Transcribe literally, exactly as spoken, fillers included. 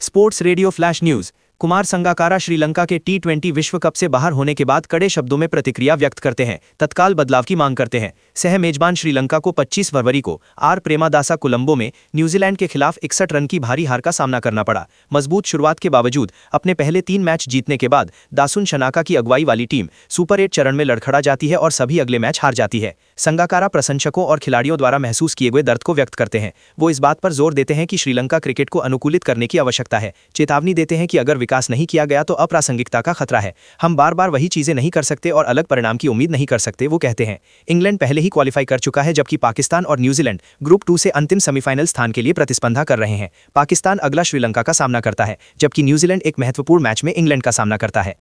Sports radio flash news. Kumar Sangakkara Sri Lanka के T twenty विश्व cup से बाहर होने के बाद कड़े शब्दों में प्रतिक्रिया व्यक्त करते हैं, तत्काल बदलाव की मांग करते हैं। सह मेजबान श्रीलंका को पच्चीस फरवरी को आर प्रेमादासा कोलंबो में न्यूजीलैंड के खिलाफ इकसठ रन की भारी हार का सामना करना पड़ा। मजबूत शुरुआत के बावजूद अपने पहले तीन मैच जीतने के बाद दासुन शनाका की अगुवाई वाली टीम सुपर एट चरण में लड़खड़ा जाती है और सभी अगले मैच हार जाती है। संगाकारा प्रशंसकों और खिलाड़ियों द्वारा महसूस किए गए दर्द को व्यक्त करते हैं। वो इस बात पर जोर देते हैं कि श्रीलंका क्रिकेट को अनुकूलित करने की आवश्यकता है। चेतावनी देते हैं कि अगर विकास नहीं किया गया तो अप्रासंगिकता का खतरा है। हम बार बार वही चीजें नहीं कर सकते और अलग परिणाम की उम्मीद नहीं कर सकते, वो कहते हैं। इंग्लैंड पहले ही क्वालिफाई कर चुका है, जबकि पाकिस्तान और न्यूजीलैंड ग्रुप टू से अंतिम सेमीफाइनल स्थान के लिए प्रतिस्पर्धा कर रहे हैं। पाकिस्तान अगला श्रीलंका का सामना करता है, जबकि न्यूजीलैंड एक महत्वपूर्ण मैच में इंग्लैंड का सामना करता है।